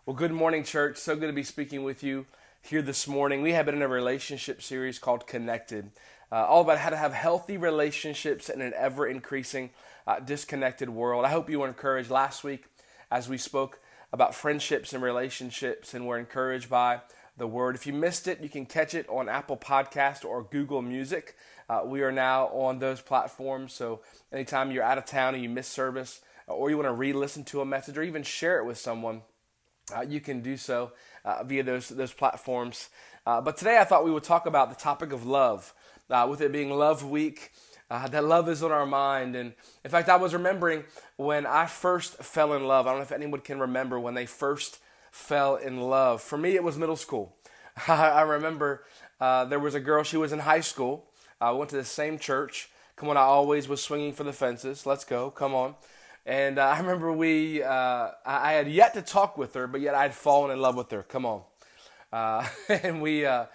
Well, good morning, church. So good to be speaking with you here this morning. We have been in a relationship series called Connected, all about how to have healthy relationships in an ever-increasing, disconnected world. I hope you were encouraged last week as we spoke about friendships and relationships, and were encouraged by the word. If you missed it, you can catch it on Apple Podcast or Google Music. We are now on those platforms, so anytime you're out of town and you miss service, or you want to re-listen to a message, or even share it with someone, you can do so via those platforms. But today I thought we would talk about the topic of love, with it being Love Week, that love is on our mind. And in fact, I was remembering when I first fell in love. I don't know if anyone can remember when they first fell in love. For me, it was middle school. I remember there was a girl, she was in high school. I went to the same church. Come on, I always was swinging for the fences. Let's go, come on. And I remember I had yet to talk with her, but yet I had fallen in love with her. Come on. And we on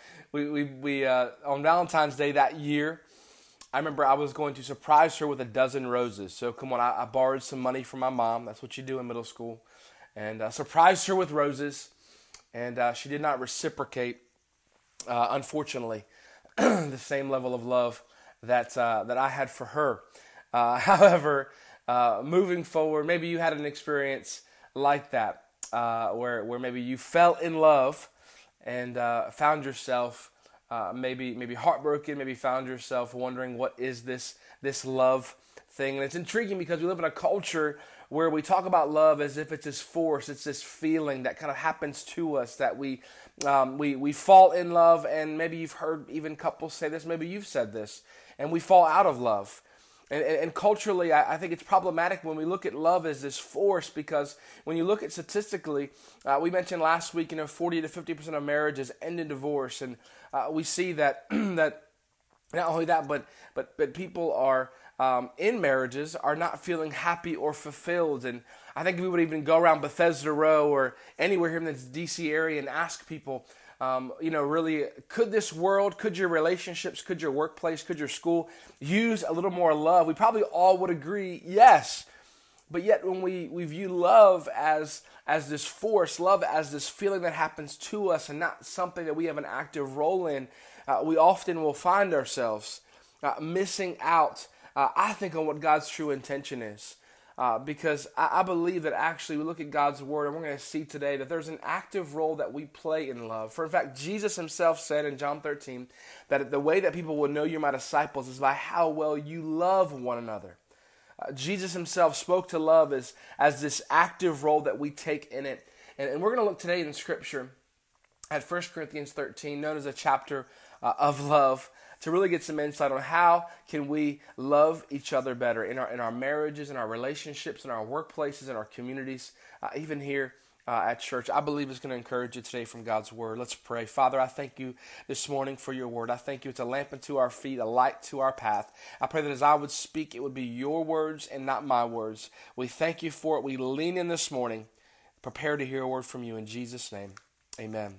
Valentine's Day that year, I remember I was going to surprise her with a dozen roses. So come on, I borrowed some money from my mom. That's what you do in middle school. And surprised her with roses. And she did not reciprocate, unfortunately, the same level of love that I had for her. However, moving forward, maybe you had an experience like that, where maybe you fell in love and found yourself maybe heartbroken, maybe found yourself wondering, what is this love thing? And it's intriguing because we live in a culture where we talk about love as if it's this force, it's this feeling that kind of happens to us, that we fall in love. And maybe you've heard even couples say this, maybe you've said this, and we fall out of love. And culturally, I think it's problematic when we look at love as this force, because when you look at statistically, we mentioned last week, 40 to 50% of marriages end in divorce, and we see that that not only that, but people are in marriages are not feeling happy or fulfilled. And I think if we would even go around Bethesda Row or anywhere here in this DC area and ask people, really, could this world, could your relationships, could your workplace, could your school use a little more love? We probably all would agree, yes. But yet when we view love as this force, love as this feeling that happens to us and not something that we have an active role in, we often will find ourselves missing out, I think, on what God's true intention is. Because I believe that actually we look at God's word, and we're going to see today that there's an active role that we play in love. For in fact, Jesus himself said in John 13 that the way that people will know you're my disciples is by how well you love one another. Jesus himself spoke to love as this active role that we take in it. And we're going to look today in Scripture at 1 Corinthians 13, known as a chapter of love, to really get some insight on how can we love each other better in our marriages, in our relationships, in our workplaces, in our communities, even here at church. I believe it's going to encourage you today from God's word. Let's pray. Father, I thank you this morning for your word. I thank you it's a lamp unto our feet, a light to our path. I pray that as I would speak, it would be your words and not my words. We thank you for it. We lean in this morning, prepare to hear a word from you in Jesus' name. Amen.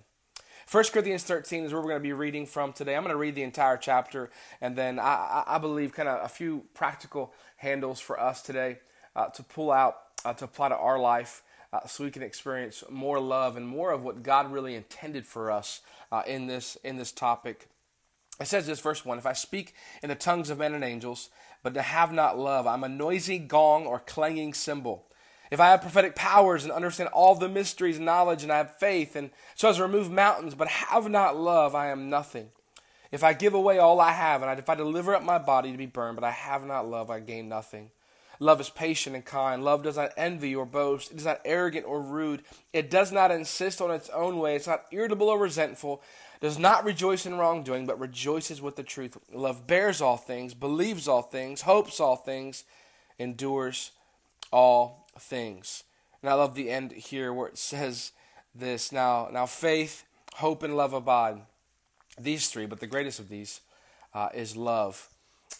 1 Corinthians 13 is where we're going to be reading from today. I'm going to read the entire chapter, and then I believe kind of a few practical handles for us today to pull out, to apply to our life, so we can experience more love and more of what God really intended for us in this topic. It says this, verse 1, if I speak in the tongues of men and angels, but have not love, I'm a noisy gong or clanging cymbal. If I have prophetic powers and understand all the mysteries and knowledge, and I have faith, and so as to remove mountains, but have not love, I am nothing. If I give away all I have, and if I deliver up my body to be burned, but I have not love, I gain nothing. Love is patient and kind. Love does not envy or boast. It is not arrogant or rude. It does not insist on its own way. It's not irritable or resentful. It does not rejoice in wrongdoing, but rejoices with the truth. Love bears all things, believes all things, hopes all things, endures all things. And I love the end here where it says this, now faith, hope, and love abide. These three, but the greatest of these is love.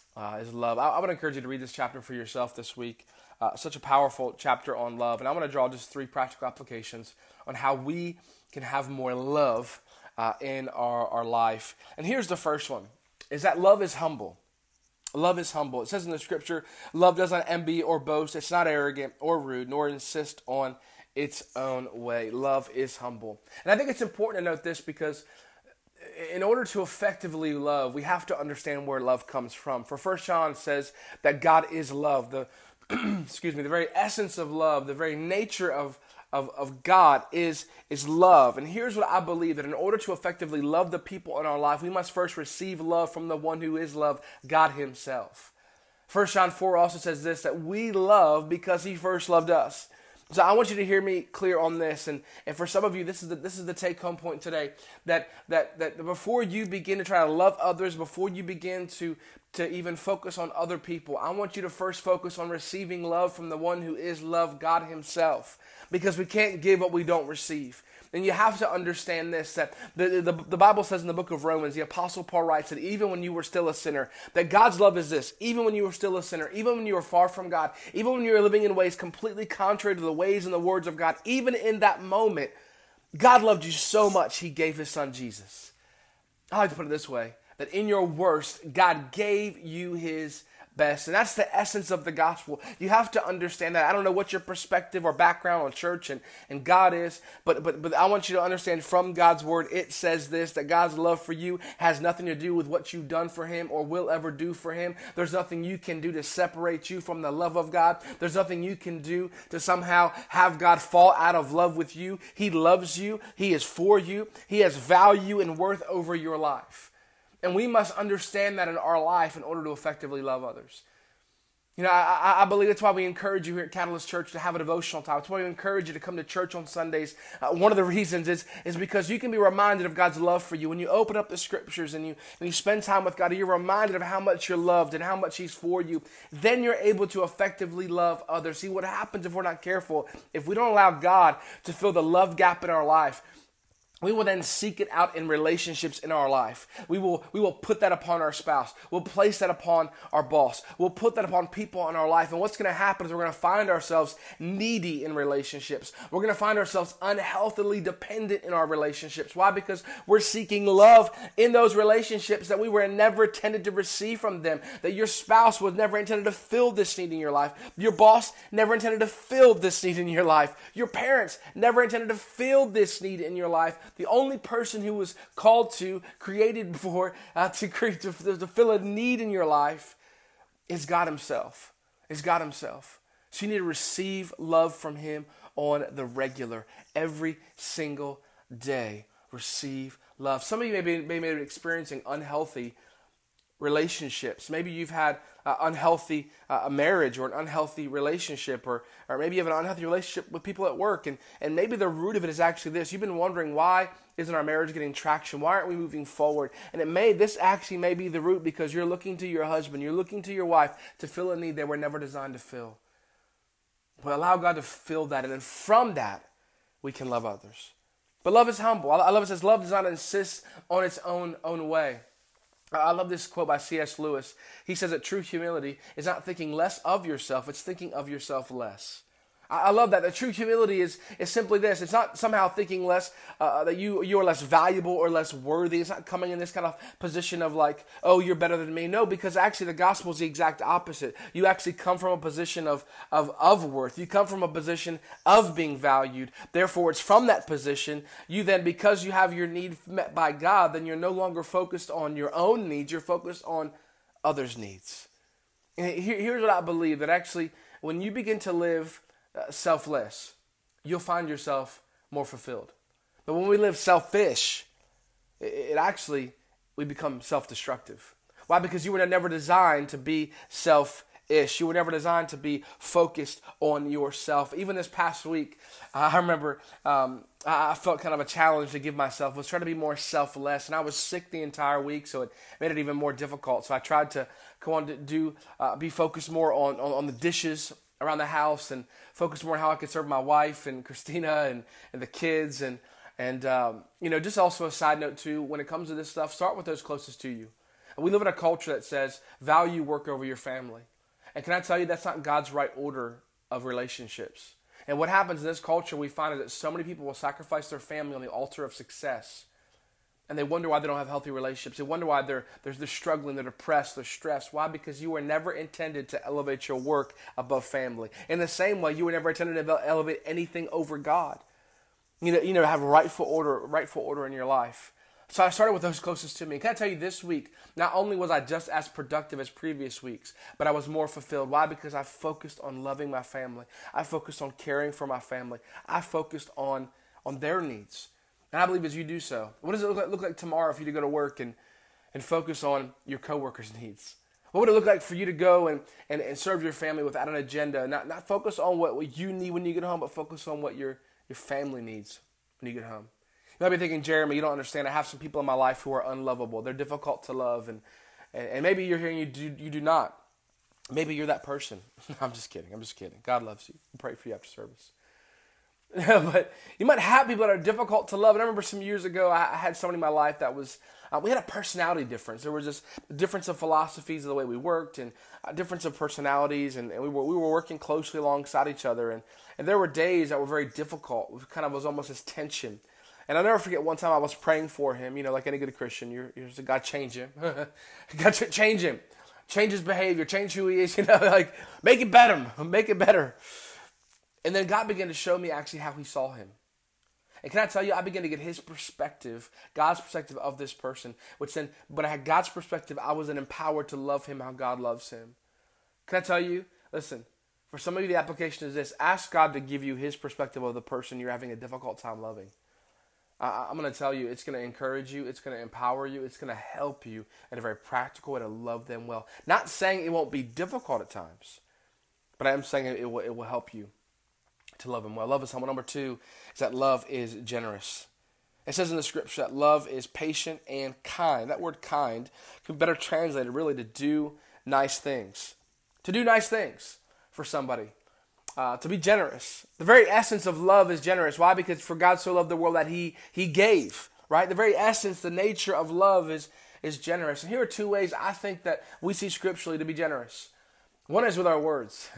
I would encourage you to read this chapter for yourself this week. Such a powerful chapter on love. And I want to draw just three practical applications on how we can have more love in our life. And here's the first one, is that love is humble. Love is humble. It says in the scripture, love does not envy or boast. It's not arrogant or rude, nor insist on its own way. Love is humble. And I think it's important to note this because in order to effectively love, we have to understand where love comes from. For 1 John says that God is love. The excuse me, the very essence of love, the very nature of God is love. And here's what I believe, that in order to effectively love the people in our life, we must first receive love from the one who is love, God himself. 1 John 4 also says this, that we love because he first loved us. So I want you to hear me clear on this, and for some of you, this is the take-home point today, that before you begin to try to love others, before you begin to even focus on other people, I want you to first focus on receiving love from the one who is love, God himself, because we can't give what we don't receive. And you have to understand this, that the Bible says in the book of Romans, the Apostle Paul writes that even when you were still a sinner, that God's love is this, even when you were still a sinner, even when you were far from God, even when you were living in ways completely contrary to the ways and the words of God, even in that moment, God loved you so much, he gave his son Jesus. I like to put it this way, that in your worst, God gave you his best. And that's the essence of the gospel. You have to understand that. I don't know what your perspective or background on church and God is, but I want you to understand from God's word, it says this, that God's love for you has nothing to do with what you've done for him or will ever do for him. There's nothing you can do to separate you from the love of God. There's nothing you can do to somehow have God fall out of love with you. He loves you. He is for you. He has value and worth over your life. And we must understand that in our life in order to effectively love others. You know, I believe that's why we encourage you here at Catalyst Church to have a devotional time. That's why we encourage you to come to church on Sundays. One of the reasons is because you can be reminded of God's love for you. When you open up the scriptures and you spend time with God, you're reminded of how much you're loved and how much he's for you. Then you're able to effectively love others. See, what happens if we're not careful, if we don't allow God to fill the love gap in our life, we will then seek it out in relationships in our life. We will put that upon our spouse. We'll place that upon our boss. We'll put that upon people in our life. And what's going to happen is we're going to find ourselves needy in relationships. We're going to find ourselves unhealthily dependent in our relationships. Why? Because we're seeking love in those relationships that we were never intended to receive from them. That your spouse was never intended to fill this need in your life. Your boss never intended to fill this need in your life. Your parents never intended to fill this need in your life. The only person who was called to, created for, to fill a need in your life is God himself. Is God himself. So you need to receive love from him on the regular, every single day. Receive love. Some of you may be experiencing unhealthy relationships. Maybe you've had unhealthy marriage or an unhealthy relationship, or maybe you have an unhealthy relationship with people at work, and maybe the root of it is actually this. You've been wondering, why isn't our marriage getting traction? Why aren't we moving forward? And this actually may be the root because you're looking to your husband, you're looking to your wife to fill a need they were never designed to fill. But allow God to fill that, and then from that, we can love others. But love is humble. I love it says love does not insist on its own way. I love this quote by C.S. Lewis. He says that true humility is not thinking less of yourself, it's thinking of yourself less. I love that. The true humility is simply this. It's not somehow thinking less, that you are less valuable or less worthy. It's not coming in this kind of position of like, oh, you're better than me. No, because actually the gospel is the exact opposite. You actually come from a position of worth. You come from a position of being valued. Therefore, it's from that position, you then, because you have your need met by God, then you're no longer focused on your own needs. You're focused on others' needs. And here's what I believe, that actually when you begin to live selfless, you'll find yourself more fulfilled. But when we live selfish, we become self-destructive. Why? Because you were never designed to be selfish. You were never designed to be focused on yourself. Even this past week, I remember I felt kind of a challenge to give myself, was trying to be more selfless, and I was sick the entire week, so it made it even more difficult. So I tried to go on to be focused more on the dishes around the house, and focus more on how I could serve my wife and Christina and the kids, and just also a side note too, when it comes to this stuff, start with those closest to you. And we live in a culture that says value work over your family, and can I tell you, that's not God's right order of relationships. And what happens in this culture, we find is that so many people will sacrifice their family on the altar of success, And they wonder why they don't have healthy relationships. They wonder why they're struggling, they're depressed, they're stressed. Why? Because you were never intended to elevate your work above family. In the same way, you were never intended to elevate anything over God. Have rightful order in your life. So I started with those closest to me. Can I tell you, this week, not only was I just as productive as previous weeks, but I was more fulfilled. Why? Because I focused on loving my family. I focused on caring for my family. I focused on their needs. And I believe as you do so, what does it look like tomorrow for you to go to work and focus on your coworkers' needs? What would it look like for you to go and serve your family without an agenda? Not focus on what you need when you get home, but focus on what your family needs when you get home. You might be thinking, Jeremy, you don't understand. I have some people in my life who are unlovable. They're difficult to love, and maybe you're here and you do not. Maybe you're that person. I'm just kidding. God loves you. I'll pray for you after service. But you might have people that are difficult to love. And I remember some years ago, I had somebody in my life that was, we had a personality difference. There was just a difference of philosophies of the way we worked, and a difference of personalities, and we were working closely alongside each other. And there were days that were very difficult. It kind of was almost this tension. And I'll never forget one time I was praying for him, like any good Christian, you're just, God, change him. God, change him. Change his behavior. Change who he is. Make it better. Make it better. And then God began to show me actually how he saw him. And can I tell you, I began to get his perspective, God's perspective of this person, which then, when I had God's perspective, I was then empowered to love him how God loves him. Can I tell you, listen, for some of you, the application is this: ask God to give you his perspective of the person you're having a difficult time loving. I'm going to tell you, it's going to encourage you, it's going to empower you, it's going to help you in a very practical way to love them well. Not saying it won't be difficult at times, but I am saying it will help you to love them well. Love is humble. Number 2 is that love is generous. It says in the scripture that love is patient and kind. That word kind can be better translated really to do nice things. To do nice things for somebody. To be generous. The very essence of love is generous. Why? Because for God so loved the world that he gave. Right? The very essence, the nature of love is generous. And here are 2 ways I think that we see scripturally to be generous. One is with our words.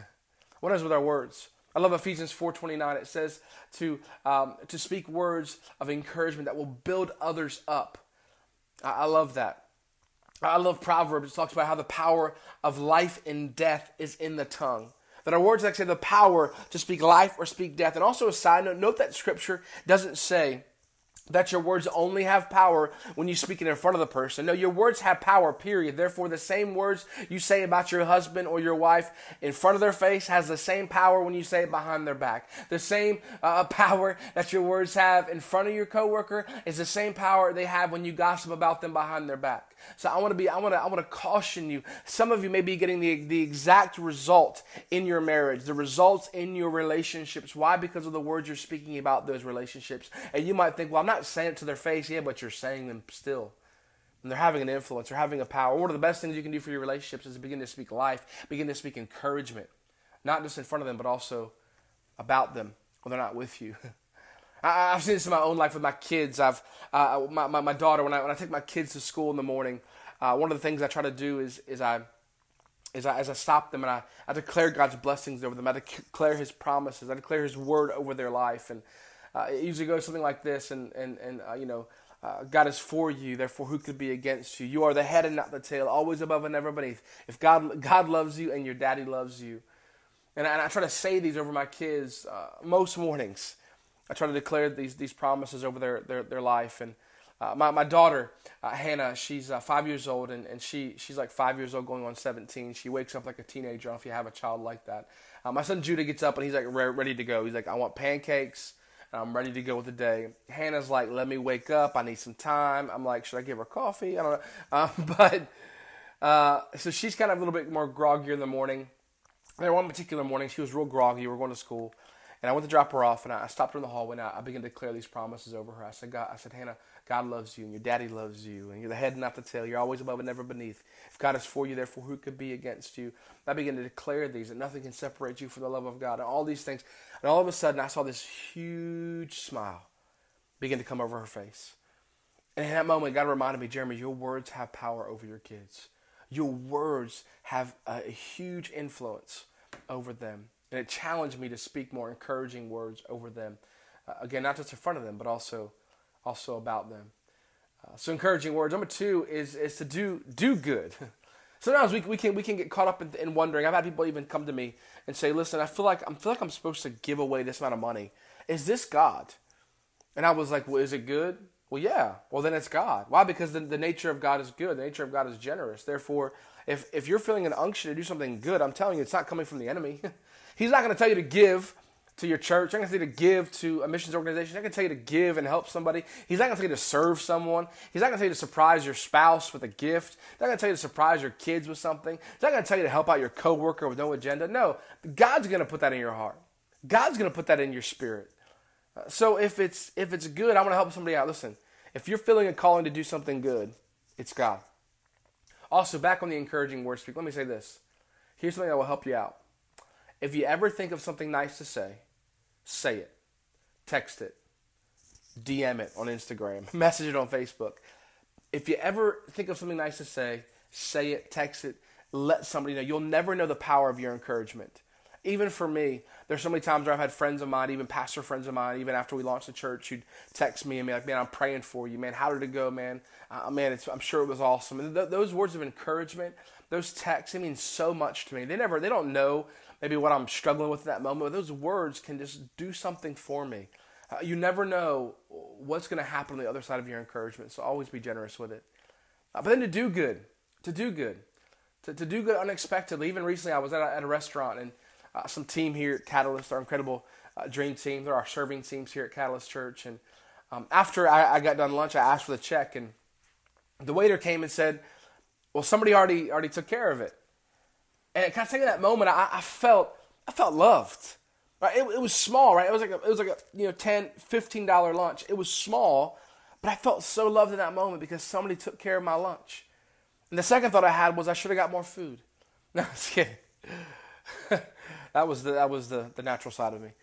I love Ephesians 4:29. It says to speak words of encouragement that will build others up. I love that. I love Proverbs. It talks about how the power of life and death is in the tongue. That our words actually have the power to speak life or speak death. And also a side note, note that scripture doesn't say that your words only have power when you speak it in front of the person. No, your words have power, period. Therefore, the same words you say about your husband or your wife in front of their face has the same power when you say it behind their back. The same power that your words have in front of your coworker is the same power they have when you gossip about them behind their back. So I want to caution you. Some of you may be getting the exact result in your marriage, the results in your relationships. Why? Because of the words you're speaking about those relationships. And you might think, well, I'm not saying it to their face, but you're saying them still. And they're having an influence, they're having a power. One of the best things you can do for your relationships is begin to speak life, begin to speak encouragement. Not just in front of them, but also about them when they're not with you. I've seen this in my own life with my kids. My daughter, when I take my kids to school in the morning, one of the things I try to do is I stop them and I declare God's blessings over them. I declare his promises. I declare his word over their life. And it usually goes something like this, God is for you, therefore who could be against you? You are the head and not the tail, always above and never beneath. If God loves you and your daddy loves you. And I try to say these over my kids most mornings. I try to declare these promises over their life. And my daughter, Hannah, she's 5 years old, and she's like 5 years old going on 17. She wakes up like a teenager. I don't know if you have a child like that. My son Judah gets up and he's like ready to go. He's like, I want pancakes, and I'm ready to go with the day. Hannah's like, let me wake up. I need some time. I'm like, should I give her coffee? I don't know. So she's kind of a little bit more groggy in the morning. There one particular morning, she was real groggy. We were going to school. And I went to drop her off, and I stopped her in the hallway, and I began to declare these promises over her. I said, Hannah, God loves you, and your daddy loves you, and you're the head and not the tail. You're always above and never beneath. If God is for you, therefore who could be against you? I began to declare these, that nothing can separate you from the love of God, and all these things. And all of a sudden, I saw this huge smile begin to come over her face. And in that moment, God reminded me, Jeremy, your words have power over your kids. Your words have a huge influence over them. And it challenged me to speak more encouraging words over them. Again, not just in front of them, but also about them. So encouraging words. Number two is to do good. Sometimes we can get caught up in wondering. I've had people even come to me and say, "Listen, I feel like I'm supposed to give away this amount of money. Is this God?" And I was like, "Well, is it good?" Well, yeah. Well, then it's God. Why? Because the nature of God is good. The nature of God is generous. Therefore, if you're feeling an unction to do something good, I'm telling you, it's not coming from the enemy. He's not going to tell you to give to your church. He's not going to tell you to give to a missions organization. He's not going to tell you to give and help somebody. He's not going to tell you to serve someone. He's not going to tell you to surprise your spouse with a gift. He's not going to tell you to surprise your kids with something. He's not going to tell you to help out your coworker with no agenda. No, God's going to put that in your heart. God's going to put that in your spirit. So if it's good, I want to help somebody out. Listen, if you're feeling a calling to do something good, it's God. Also, back on the encouraging word speak, let me say this. Here's something that will help you out. If you ever think of something nice to say it. Text it. DM it on Instagram. Message it on Facebook. If you ever think of something nice to say it, text it, let somebody know. You'll never know the power of your encouragement. Even for me, there's so many times where I've had friends of mine, even pastor friends of mine, even after we launched the church, who'd text me and be like, "Man, I'm praying for you, man. How did it go, man? I'm sure it was awesome." And those words of encouragement, those texts, it means so much to me. They don't know maybe what I'm struggling with at that moment, but those words can just do something for me. You never know what's going to happen on the other side of your encouragement, so always be generous with it. But then to do good unexpectedly. Even recently, I was at a restaurant, and some team here at Catalyst, our incredible dream team, they're our serving teams here at Catalyst Church. And after I got done lunch, I asked for the check, and the waiter came and said, "Well, somebody already took care of it." And kind of taking that moment, I felt loved. Right? It was small, right? It was like a $10, $15 lunch. It was small, but I felt so loved in that moment because somebody took care of my lunch. And the second thought I had was I should have got more food. No, I was kidding. That was the natural side of me.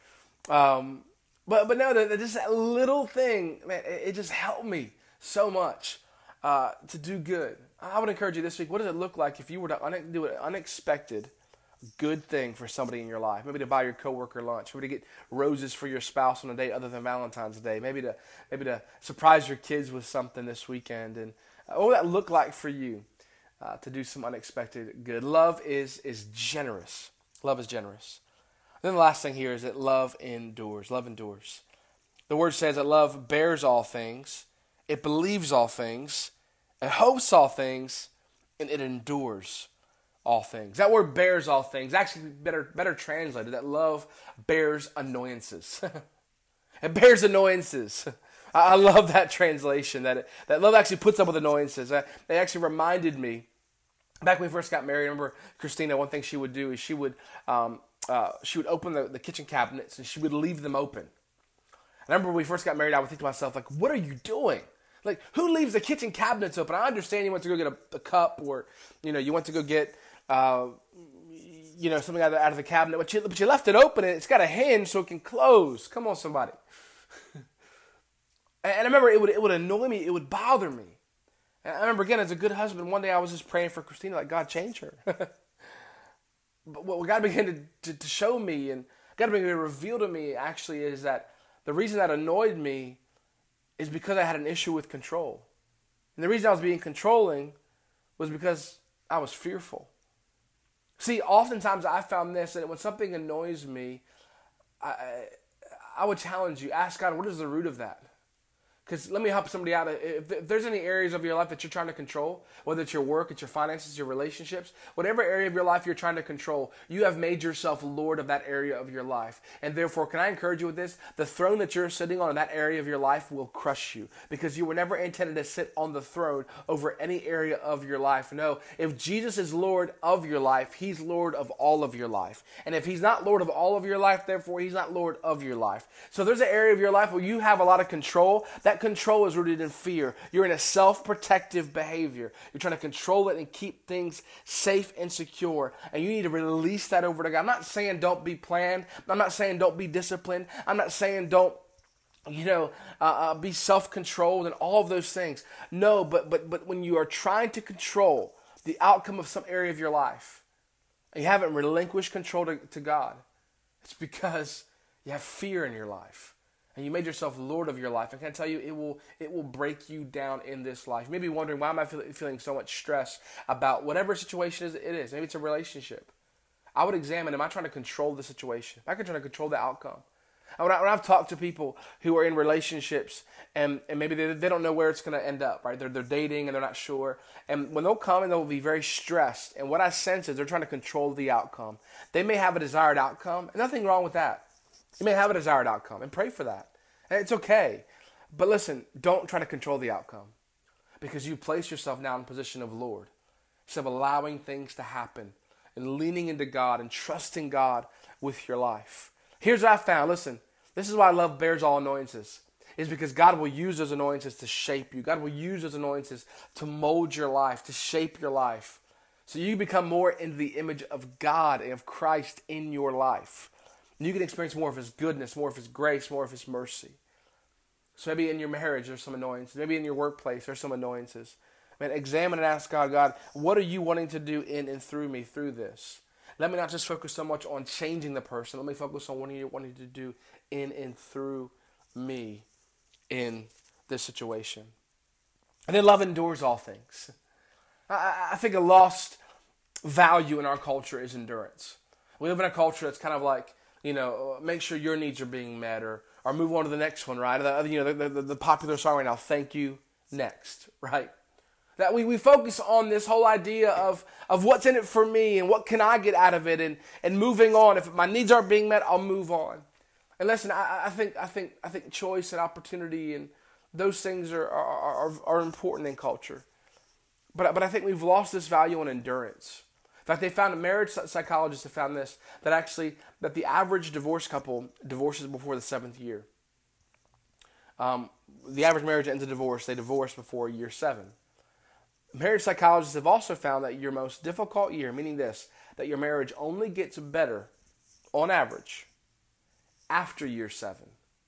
But no, just that little thing, man, it just helped me so much to do good. I would encourage you this week, what does it look like if you were to do an unexpected good thing for somebody in your life? Maybe to buy your coworker lunch, maybe to get roses for your spouse on a day other than Valentine's Day, maybe to surprise your kids with something this weekend. And what would that look like for you to do some unexpected good? Love is generous. Love is generous. And then the last thing here is that love endures. Love endures. The word says that love bears all things, it believes all things, it hopes all things, and it endures all things. That word bears all things, actually better translated, that love bears annoyances. It bears annoyances. I love that translation, that love actually puts up with annoyances. They actually reminded me, back when we first got married, I remember Christina, one thing she would do is she would open the kitchen cabinets and she would leave them open. I remember when we first got married, I would think to myself, like, what are you doing? Like, who leaves the kitchen cabinets open? I understand you went to go get a cup, or, you went to go get, something out of the cabinet, but you left it open and it's got a hinge so it can close. Come on, somebody. And I remember it would annoy me. It would bother me. And I remember, again, as a good husband, one day I was just praying for Christina, like, God, change her. But what God began to show me, and God began to reveal to me, actually, is that the reason that annoyed me is because I had an issue with control. And the reason I was being controlling was because I was fearful. See, oftentimes I found this, that when something annoys me, I would challenge you, ask God, what is the root of that? Because let me help somebody out. If there's any areas of your life that you're trying to control, whether it's your work, it's your finances, your relationships, whatever area of your life you're trying to control, you have made yourself Lord of that area of your life. And therefore, can I encourage you with this? The throne that you're sitting on in that area of your life will crush you, because you were never intended to sit on the throne over any area of your life. No, if Jesus is Lord of your life, He's Lord of all of your life. And if He's not Lord of all of your life, therefore He's not Lord of your life. So there's an area of your life where you have a lot of control. That control is rooted in fear. You're in a self-protective behavior. You're trying to control it and keep things safe and secure. And you need to release that over to God. I'm not saying don't be planned. I'm not saying don't be disciplined. I'm not saying don't be self-controlled and all of those things. No, but when you are trying to control the outcome of some area of your life, and you haven't relinquished control to God, it's because you have fear in your life. and you made yourself Lord of your life, I can tell you it will break you down in this life. You may be wondering, why am I feeling so much stress about whatever situation it is? Maybe it's a relationship. I would examine, am I trying to control the situation? Am I trying to control the outcome? When I've talked to people who are in relationships and maybe they don't know where it's going to end up, right? They're dating and they're not sure. And when they'll come and they'll be very stressed. And what I sense is they're trying to control the outcome. They may have a desired outcome, and nothing wrong with that. You may have a desired outcome, and pray for that. And it's okay. But listen, don't try to control the outcome, because you place yourself now in a position of Lord. Instead of allowing things to happen and leaning into God and trusting God with your life. Here's what I found. Listen, this is why I love Bears All Annoyances. Is because God will use those annoyances to shape you. God will use those annoyances to mold your life, to shape your life. So you become more into the image of God and of Christ in your life. And you can experience more of His goodness, more of His grace, more of His mercy. So maybe in your marriage there's some annoyances. Maybe in your workplace there's some annoyances. Man, examine and ask God, God, what are you wanting to do in and through me through this? Let me not just focus so much on changing the person. Let me focus on what you're wanting to do in and through me in this situation. And then love endures all things. I think a lost value in our culture is endurance. We live in a culture that's kind of like, make sure your needs are being met, or move on to the next one, right? The popular song right now, Thank You, Next, right? That we focus on this whole idea of what's in it for me and what can I get out of it, and moving on. If my needs aren't being met, I'll move on. And listen, I think choice and opportunity and those things are important in culture. But I think we've lost this value on endurance. In fact, they found, marriage psychologists have found this, that the average divorced couple divorces before the 7th year. The average marriage ends in divorce. They divorce before year 7. Marriage psychologists have also found that your most difficult year, meaning this, that your marriage only gets better, on average, after year 7.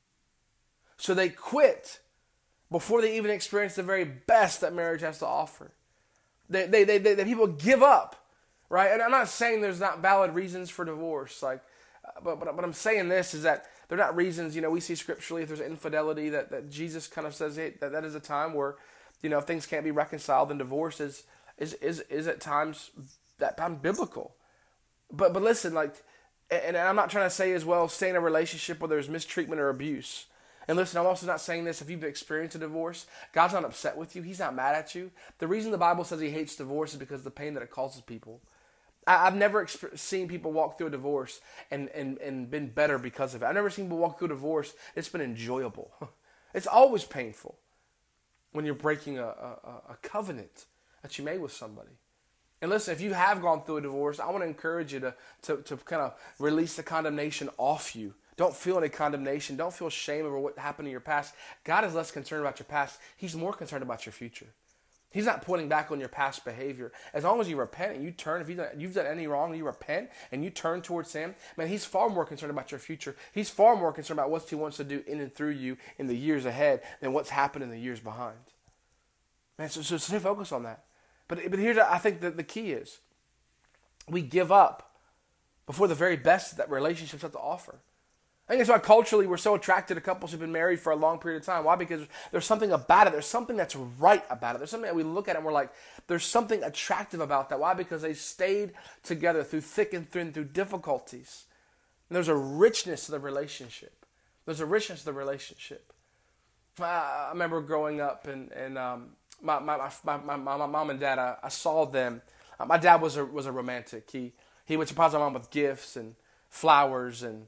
So they quit before they even experience the very best that marriage has to offer. They people give up, right? And I'm not saying there's not valid reasons for divorce, but I'm saying this is that they're not reasons. We see scripturally if there's infidelity that Jesus kind of says, hey, that is a time where, if things can't be reconciled, then divorce is at times biblical. But listen, and I'm not trying to say as well, stay in a relationship where there's mistreatment or abuse. And listen, I'm also not saying this, if you've experienced a divorce, God's not upset with you. He's not mad at you. The reason the Bible says He hates divorce is because of the pain that it causes people. I've never seen people walk through a divorce and been better because of it. I've never seen people walk through a divorce, it's been enjoyable. It's always painful when you're breaking a covenant that you made with somebody. And listen, if you have gone through a divorce, I want to encourage you to kind of release the condemnation off you. Don't feel any condemnation. Don't feel shame over what happened in your past. God is less concerned about your past. He's more concerned about your future. He's not pointing back on your past behavior. As long as you repent and you turn, if you've done any wrong, you repent and you turn towards Him, man, He's far more concerned about your future. He's far more concerned about what He wants to do in and through you in the years ahead than what's happened in the years behind. Man, so stay focused on that. But here's, I think that the key is, we give up before the very best that relationships have to offer. I think that's why culturally we're so attracted to couples who've been married for a long period of time. Why? Because there's something about it. There's something that's right about it. There's something that we look at and we're like, there's something attractive about that. Why? Because they stayed together through thick and thin, through difficulties. And there's a richness to the relationship. There's a richness to the relationship. I remember growing up and my mom and dad, I saw them. My dad was a romantic. He would surprise my mom with gifts and flowers, and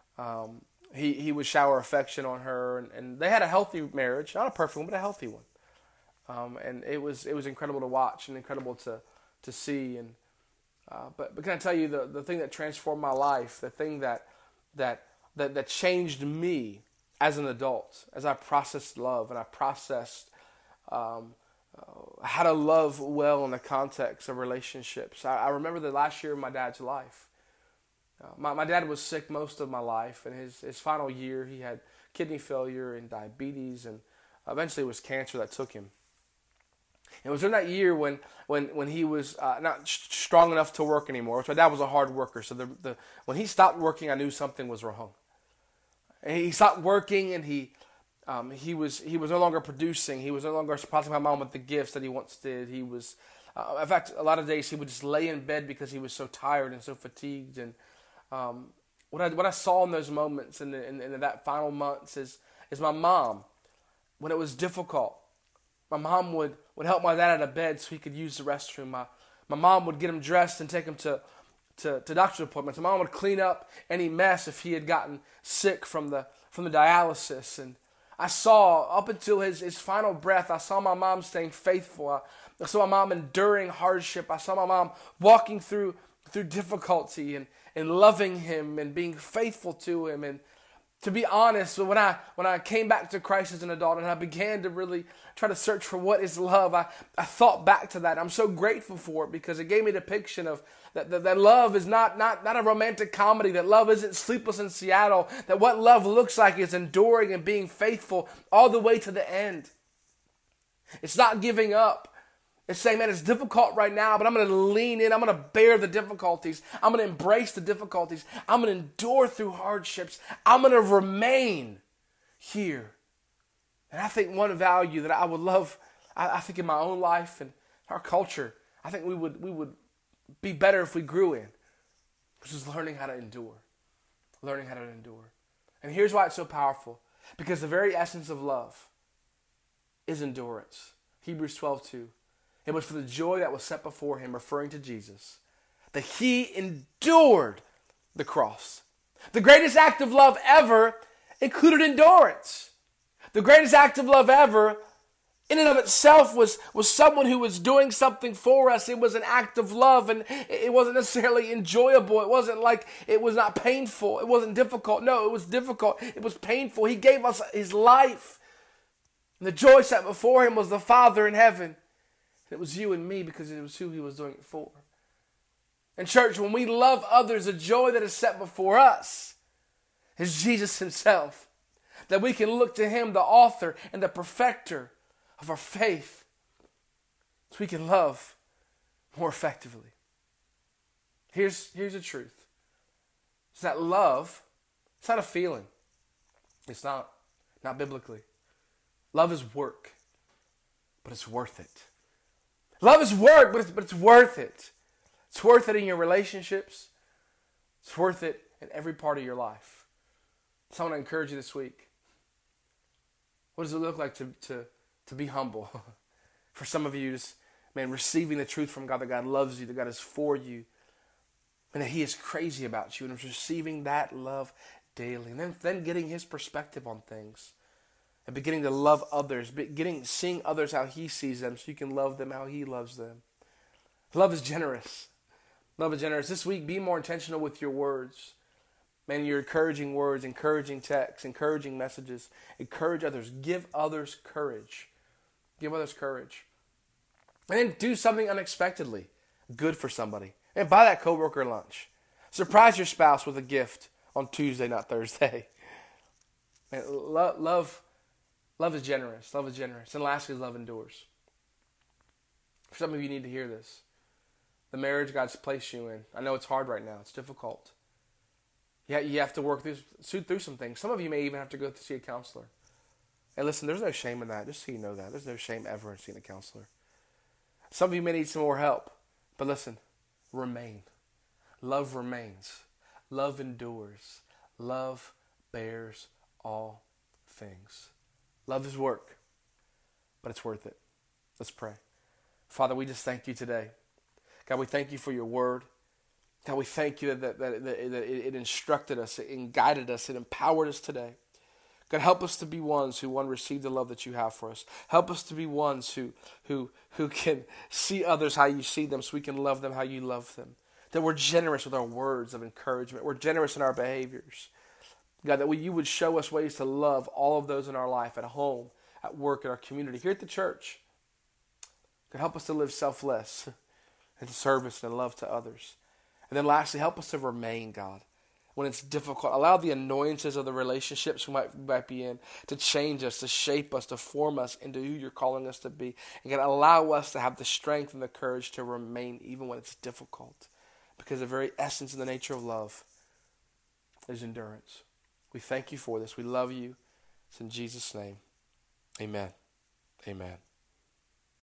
he would shower affection on her, and they had a healthy marriage, not a perfect one, but a healthy one. And it was incredible to watch and incredible to see. And but can I tell you the thing that transformed my life, the thing that changed me as an adult, as I processed love and I processed how to love well in the context of relationships. I remember the last year of my dad's life. My dad was sick most of my life. In his final year, he had kidney failure and diabetes, and eventually it was cancer that took him. And it was in that year when he was not strong enough to work anymore. Which my dad was a hard worker, so when he stopped working, I knew something was wrong. he stopped working, and he was no longer producing. He was no longer surprising my mom with the gifts that he once did. He was, in fact, a lot of days he would just lay in bed because he was so tired and so fatigued. And what I saw in those moments in that final months is my mom, when it was difficult, my mom would help my dad out of bed so he could use the restroom. My mom would get him dressed and take him to doctor's appointments. My mom would clean up any mess if he had gotten sick from the dialysis. And I saw, up until his final breath, I saw my mom staying faithful. I saw my mom enduring hardship. I saw my mom walking through difficulty and loving him and being faithful to him. And to be honest, when I came back to Christ as an adult and I began to really try to search for what is love, I thought back to that. I'm so grateful for it because it gave me the picture of that love is not a romantic comedy, that love isn't Sleepless in Seattle, that what love looks like is enduring and being faithful all the way to the end. It's not giving up. It's saying, man, it's difficult right now, but I'm going to lean in. I'm going to bear the difficulties. I'm going to embrace the difficulties. I'm going to endure through hardships. I'm going to remain here. And I think one value that I would love, I think in my own life and our culture, I think we would be better if we grew in, which is learning how to endure. Learning how to endure. And here's why it's so powerful. Because the very essence of love is endurance. Hebrews 12:2. It was for the joy that was set before him, referring to Jesus, that he endured the cross. The greatest act of love ever included endurance. The greatest act of love ever, in and of itself, was someone who was doing something for us. It was an act of love, and it wasn't necessarily enjoyable. It wasn't like it was not painful. It wasn't difficult. No, it was difficult. It was painful. He gave us his life. And the joy set before him was the Father in heaven. It was you and me because it was who he was doing it for. And church, when we love others, the joy that is set before us is Jesus himself. That we can look to him, the author and the perfecter of our faith, so we can love more effectively. Here's the truth. It's that love, it's not a feeling. It's not biblically. Love is work, but it's worth it. Love is work, but it's worth it. It's worth it in your relationships. It's worth it in every part of your life. So I want to encourage you this week. What does it look like to be humble? For some of you, just, man, receiving the truth from God, that God loves you, that God is for you, and that he is crazy about you, and receiving that love daily. And then getting his perspective on things. And beginning to love others, seeing others how he sees them so you can love them how he loves them. Love is generous. Love is generous. This week, be more intentional with your words. Man, your encouraging words, encouraging texts, encouraging messages. Encourage others. Give others courage. Give others courage. And then do something unexpectedly good for somebody. And buy that coworker lunch. Surprise your spouse with a gift on Tuesday, not Thursday. Man, Love is generous. Love is generous. And lastly, love endures. For some of you need to hear this. The marriage God's placed you in. I know it's hard right now. It's difficult. Yeah, you have to work through some things. Some of you may even have to go to see a counselor. And listen, there's no shame in that. Just so you know that. There's no shame ever in seeing a counselor. Some of you may need some more help. But listen, remain. Love remains. Love endures. Love bears all things. Love is work, but it's worth it. Let's pray. Father, we just thank you today. God, we thank you for your word. God, we thank you that it instructed us, it guided us, it empowered us today. God, help us to be ones who, receive the love that you have for us. Help us to be ones who can see others how you see them so we can love them how you love them. That we're generous with our words of encouragement. We're generous in our behaviors. God, that you would show us ways to love all of those in our life, at home, at work, in our community, here at the church. God, help us to live selfless in service and love to others. And then lastly, help us to remain, God, when it's difficult. Allow the annoyances of the relationships we might be in to change us, to shape us, to form us into who you're calling us to be. And God, allow us to have the strength and the courage to remain even when it's difficult. Because the very essence and the nature of love is endurance. We thank you for this. We love you. It's in Jesus' name. Amen. Amen.